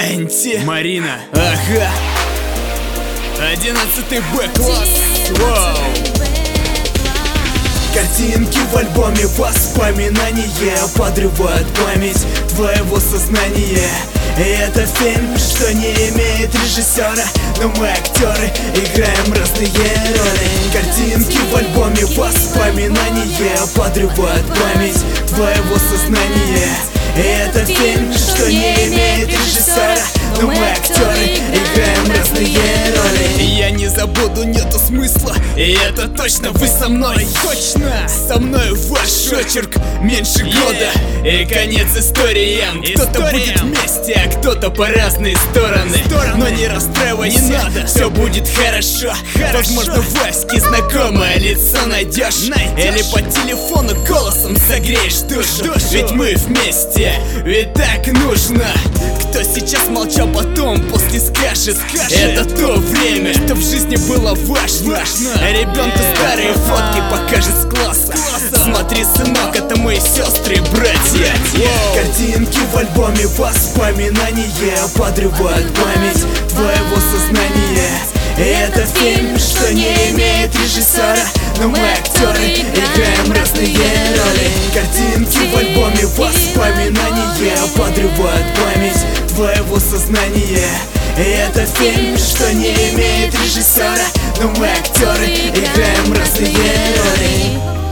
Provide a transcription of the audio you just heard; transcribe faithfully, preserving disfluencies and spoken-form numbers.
Энти, Марина, ага. Одиннадцатый Б-класс. Вау. Картинки в альбоме, воспоминания подрывают память твоего сознания. И это фильм, что не имеет режиссера, но мы актеры, играем разные роли. Картинки в альбоме, воспоминания подрывают память твоего сознания. И это фильм, что не имеет режиссера, но мы актеры, играем разные роли. Я не забуду, нету смысла, и это точно вы со мной. Точно, со мной ваш очерк, меньше года и конец историям. Кто-то будет вместе, а кто-то по разные стороны. Но не расстраивайся, не надо, все будет хорошо. Возможно, в Ваське знакомое лицо найдешь, или по телефону голосом согреешь душу. Ведь мы вместе, ведь так нужно. Кто сейчас молчал, потом после скажет, это то время, что в жизни было важно. Ребенку старые фотки покажет с класса. Смотри, сынок, это мои сестры и братья. Картинки в альбоме, воспоминания подрывают память твоего сознания. И это фильм, что не имеет режиссера, но мы актеры, играем разные роли. Картинки в альбоме, воспоминания подрывают память твоего сознания. И это фильм, что не имеет режиссера, но мы актеры, играем разные роли.